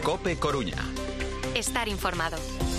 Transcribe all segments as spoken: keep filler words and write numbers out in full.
COPE Coruña. Estar informado.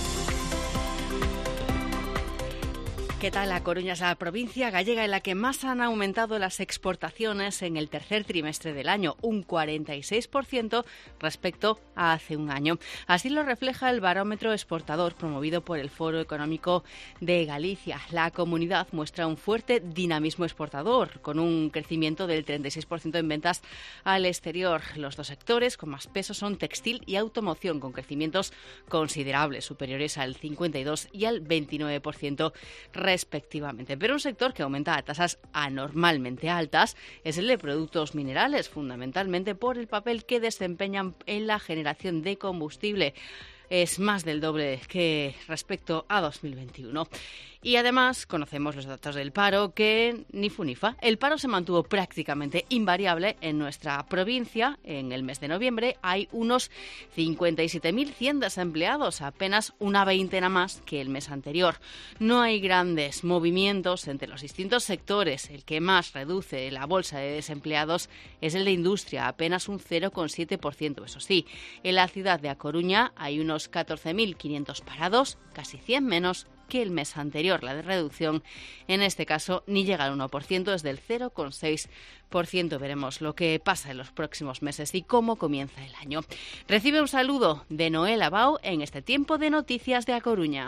¿Qué tal? La Coruña es la provincia gallega en la que más han aumentado las exportaciones en el tercer trimestre del año, un cuarenta y seis por ciento respecto a hace un año. Así lo refleja el barómetro exportador promovido por el Foro Económico de Galicia. La comunidad muestra un fuerte dinamismo exportador, con un crecimiento del treinta y seis por ciento en ventas al exterior. Los dos sectores con más peso son textil y automoción, con crecimientos considerables, superiores al cincuenta y dos y al veintinueve por ciento respectivamente. Pero un sector que aumenta a tasas anormalmente altas es el de productos minerales, fundamentalmente por el papel que desempeñan en la generación de combustible. Es más del doble que respecto a dos mil veintiuno. Y además conocemos los datos del paro, que ni fu ni fa. El paro se mantuvo prácticamente invariable en nuestra provincia. En el mes de noviembre hay unos cincuenta y siete mil cien desempleados, apenas una veintena más que el mes anterior. No hay grandes movimientos entre los distintos sectores. El que más reduce la bolsa de desempleados es el de industria, apenas un cero coma siete por ciento. Eso sí, en la ciudad de A Coruña hay unos catorce mil quinientos parados, casi cien menos que el mes anterior. La de reducción, en este caso, ni llega al uno por ciento, es del cero coma seis por ciento. Veremos lo que pasa en los próximos meses y cómo comienza el año. Recibe un saludo de Noel Abao en este tiempo de noticias de A Coruña.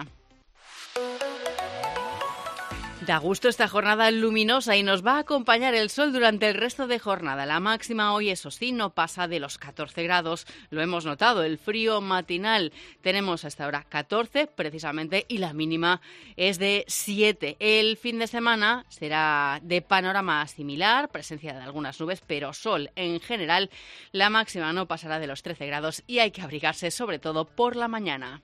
Da gusto esta jornada luminosa y nos va a acompañar el sol durante el resto de jornada. La máxima hoy, eso sí, no pasa de los catorce grados. Lo hemos notado, el frío matinal. Tenemos hasta ahora catorce precisamente y la mínima es de siete. El fin de semana será de panorama similar, presencia de algunas nubes, pero sol en general. La máxima no pasará de los trece grados y hay que abrigarse sobre todo por la mañana.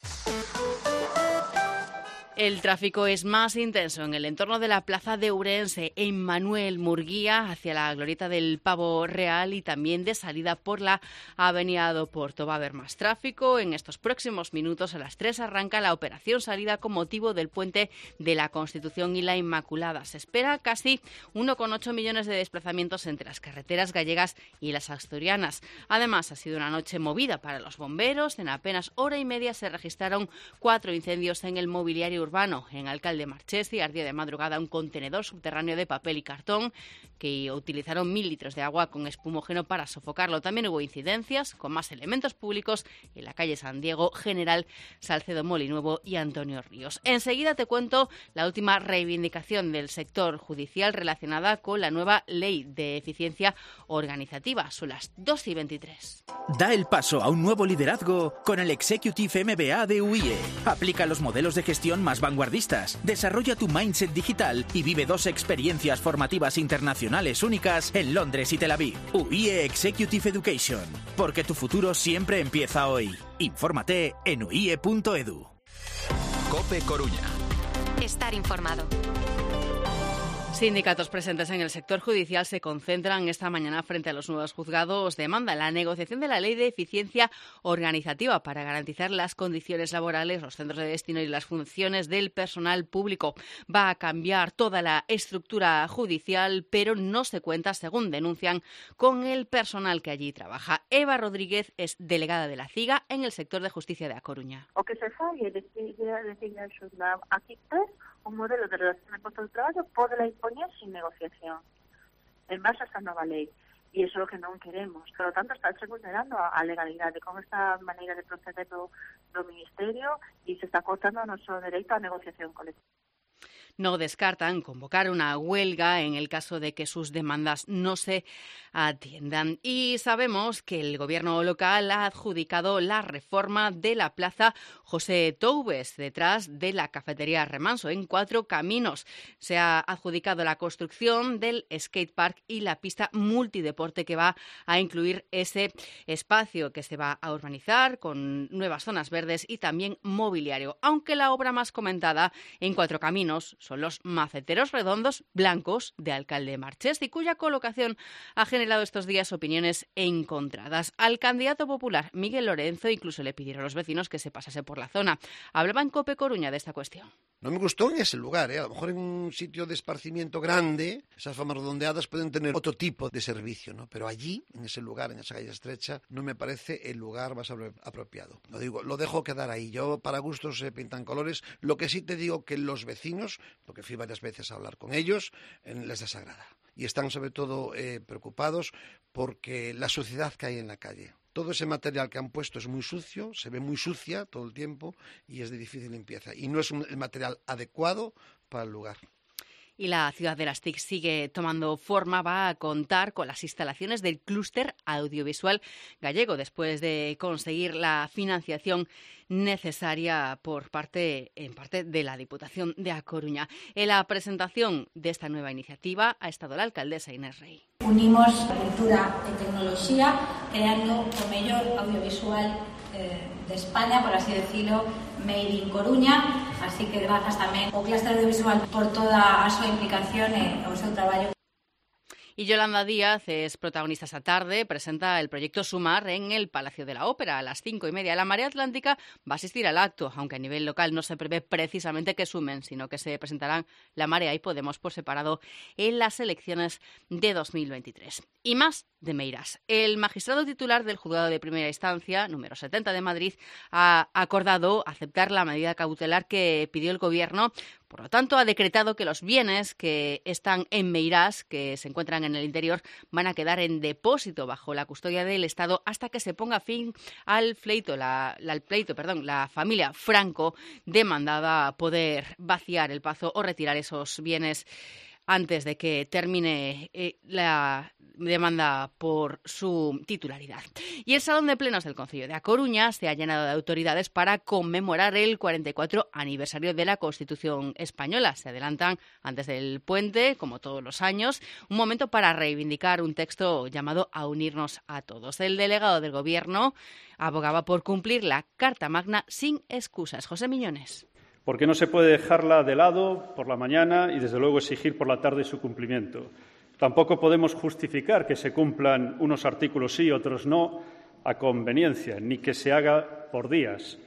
El tráfico es más intenso en el entorno de la plaza de Ourense, en Manuel Murguía, hacia la glorieta del Pavo Real y también de salida por la avenida do Porto. Va a haber más tráfico. En estos próximos minutos, a las tres, arranca la operación salida con motivo del puente de la Constitución y la Inmaculada. Se espera casi uno coma ocho millones de desplazamientos entre las carreteras gallegas y las asturianas. Además, ha sido una noche movida para los bomberos. En apenas hora y media se registraron cuatro incendios en el mobiliario urbano. En Alcalde Marchesi ardía de madrugada un contenedor subterráneo de papel y cartón, que utilizaron mil litros de agua con espumógeno para sofocarlo. También hubo incidencias con más elementos públicos en la calle San Diego, General Salcedo Molinuevo y Antonio Ríos. Enseguida te cuento la última reivindicación del sector judicial relacionada con la nueva ley de eficiencia organizativa. Son las dos y veintitrés. Da el paso a un nuevo liderazgo con el Executive M B A de U I E. Aplica los modelos de gestión más vanguardistas, desarrolla tu mindset digital y vive dos experiencias formativas internacionales únicas en Londres y Tel Aviv. U I E Executive Education, porque tu futuro siempre empieza hoy. Infórmate en u i e punto e d u. COPE Coruña. Estar informado. Sindicatos presentes en el sector judicial se concentran esta mañana frente a los nuevos juzgados. Demandan la negociación de la ley de eficiencia organizativa para garantizar las condiciones laborales, los centros de destino y las funciones del personal público. Va a cambiar toda la estructura judicial, pero no se cuenta, según denuncian, con el personal que allí trabaja. Eva Rodríguez es delegada de la CIGA en el sector de justicia de A Coruña. O que se fai é designar aquí un modelo de relación de puestos de trabajo poderla imponer sin negociación en base a esta nueva ley, e iso é o que non queremos. Por lo tanto, está se vulnerando a legalidade con esta maneira de proceder do, do Ministerio e se está cortando o noso dereito á negociación colectiva. No descartan convocar una huelga en el caso de que sus demandas no se atiendan. Y sabemos que el gobierno local ha adjudicado la reforma de la plaza José Toubes, detrás de la cafetería Remanso, en Cuatro Caminos. Se ha adjudicado la construcción del skatepark y la pista multideporte que va a incluir ese espacio, que se va a urbanizar con nuevas zonas verdes y también mobiliario. Aunque la obra más comentada en Cuatro Caminos son los maceteros redondos blancos de Alcalde Marchesi, cuya colocación ha generado estos días opiniones encontradas. Al candidato popular Miguel Lorenzo incluso le pidieron a los vecinos que se pasase por la zona. Hablaba en COPE Coruña de esta cuestión. No me gustó en ese lugar, ¿eh? A lo mejor en un sitio de esparcimiento grande, esas formas redondeadas pueden tener otro tipo de servicio, ¿no? Pero allí, en ese lugar, en esa calle estrecha, no me parece el lugar más apropiado. Lo digo, lo dejo quedar ahí. Yo, para gustos, se pintan colores. Lo que sí te digo que los vecinos, porque fui varias veces a hablar con ellos, les desagrada. Y están sobre todo eh, preocupados porque la suciedad que hay en la calle. Todo ese material que han puesto es muy sucio, se ve muy sucia todo el tiempo y es de difícil limpieza. Y no es un, el material adecuado para el lugar. Y la ciudad de las T I C sigue tomando forma, va a contar con las instalaciones del clúster audiovisual gallego después de conseguir la financiación necesaria por parte, en parte de la Diputación de A Coruña. En la presentación de esta nueva iniciativa ha estado la alcaldesa Inés Rey. Unimos cultura e tecnoloxía creando o mellor audiovisual eh, de España, por así decirlo, Made in Coruña, así que grazas tamén ao clúster audiovisual por toda a súa implicación e o seu traballo. Y Yolanda Díaz es protagonista esta tarde, presenta el proyecto Sumar en el Palacio de la Ópera a las cinco y media. La Marea Atlántica va a asistir al acto, aunque a nivel local no se prevé precisamente que sumen, sino que se presentarán La Marea y Podemos por separado en las elecciones de dos mil veintitrés. Y más de Meirás. El magistrado titular del Juzgado de Primera Instancia, número setenta de Madrid, ha acordado aceptar la medida cautelar que pidió el Gobierno. Por lo tanto, ha decretado que los bienes que están en Meirás, que se encuentran en el interior, van a quedar en depósito bajo la custodia del Estado hasta que se ponga fin al pleito, la, la, al pleito, perdón, la familia Franco demandaba poder vaciar el Pazo o retirar esos bienes antes de que termine eh, la demanda por su titularidad. Y el Salón de Plenos del Concello de A Coruña se ha llenado de autoridades para conmemorar el cuarenta y cuatro aniversario de la Constitución española. Se adelantan antes del puente, como todos los años, un momento para reivindicar un texto llamado A unirnos a todos. El delegado del Gobierno abogaba por cumplir la Carta Magna sin excusas. José Miñones. Porque no se puede dejarla de lado por la mañana y, desde luego, exigir por la tarde su cumplimiento. Tampoco podemos justificar que se cumplan unos artículos sí y otros no a conveniencia, ni que se haga por días.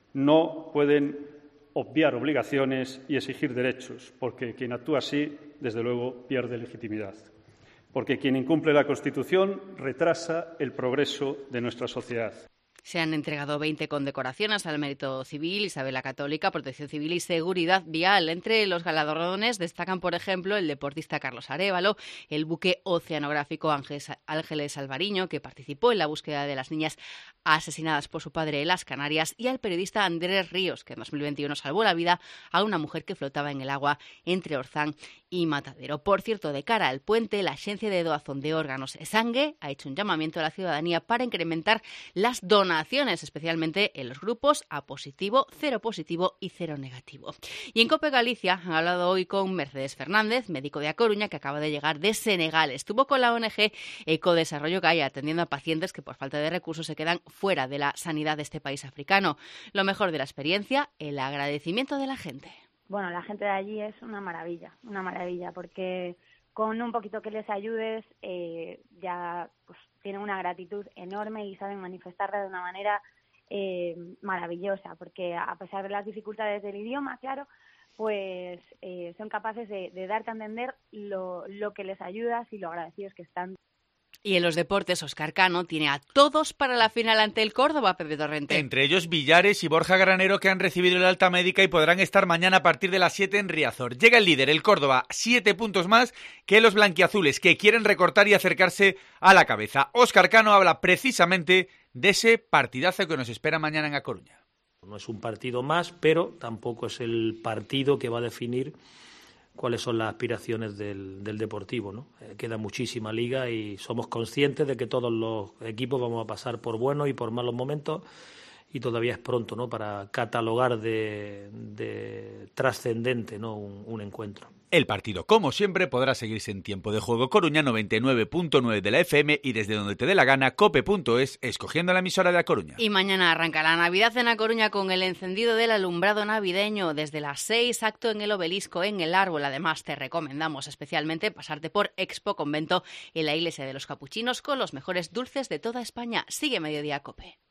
No pueden obviar obligaciones y exigir derechos, porque quien actúa así, desde luego, pierde legitimidad. Porque quien incumple la Constitución retrasa el progreso de nuestra sociedad. Se han entregado veinte condecoraciones al mérito civil, Isabel la Católica, Protección Civil y Seguridad Vial. Entre los galardones destacan, por ejemplo, el deportista Carlos Arévalo, el buque oceanográfico Ángeles Alvariño, que participó en la búsqueda de las niñas asesinadas por su padre en las Canarias, y al periodista Andrés Ríos, que en dos mil veintiuno salvó la vida a una mujer que flotaba en el agua entre Orzán y Matadero. Por cierto, de cara al puente, la Agencia de Doazón de Órganos e Sangue ha hecho un llamamiento a la ciudadanía para incrementar las donaciones, especialmente en los grupos A positivo, cero positivo y cero negativo. Y en COPE Galicia han hablado hoy con Mercedes Fernández, médico de A Coruña, que acaba de llegar de Senegal. Estuvo con la O N G Ecodesarrollo Gaia atendiendo a pacientes que por falta de recursos se quedan fuera de la sanidad de este país africano. Lo mejor de la experiencia, el agradecimiento de la gente. Bueno, la gente de allí es una maravilla, una maravilla, porque con un poquito que les ayudes eh, ya pues, tienen una gratitud enorme y saben manifestarla de una manera eh, maravillosa, porque a pesar de las dificultades del idioma, claro, pues eh, son capaces de, de darte a entender lo, lo que les ayudas y lo agradecidos que están. Y en los deportes, Óscar Cano tiene a todos para la final ante el Córdoba, Pedro Torrente. Entre ellos Villares y Borja Granero, que han recibido el alta médica y podrán estar mañana a partir de las siete en Riazor. Llega el líder, el Córdoba, siete puntos más que los blanquiazules, que quieren recortar y acercarse a la cabeza. Óscar Cano habla precisamente de ese partidazo que nos espera mañana en A Coruña. No es un partido más, pero tampoco es el partido que va a definir cuáles son las aspiraciones del, del Deportivo, ¿no? Eh, queda muchísima liga y somos conscientes de que todos los equipos vamos a pasar por buenos y por malos momentos y todavía es pronto, ¿no?, para catalogar de, de trascendente, ¿no?, un, un encuentro. El partido, como siempre, podrá seguirse en Tiempo de Juego Coruña noventa y nueve punto nueve de la F M y desde donde te dé la gana, cope punto es, escogiendo la emisora de A Coruña. Y mañana arranca la Navidad en A Coruña con el encendido del alumbrado navideño desde las seis, acto en el Obelisco, en el Árbol. Además, te recomendamos especialmente pasarte por Expo Convento en la Iglesia de los Capuchinos con los mejores dulces de toda España. Sigue Mediodía Cope.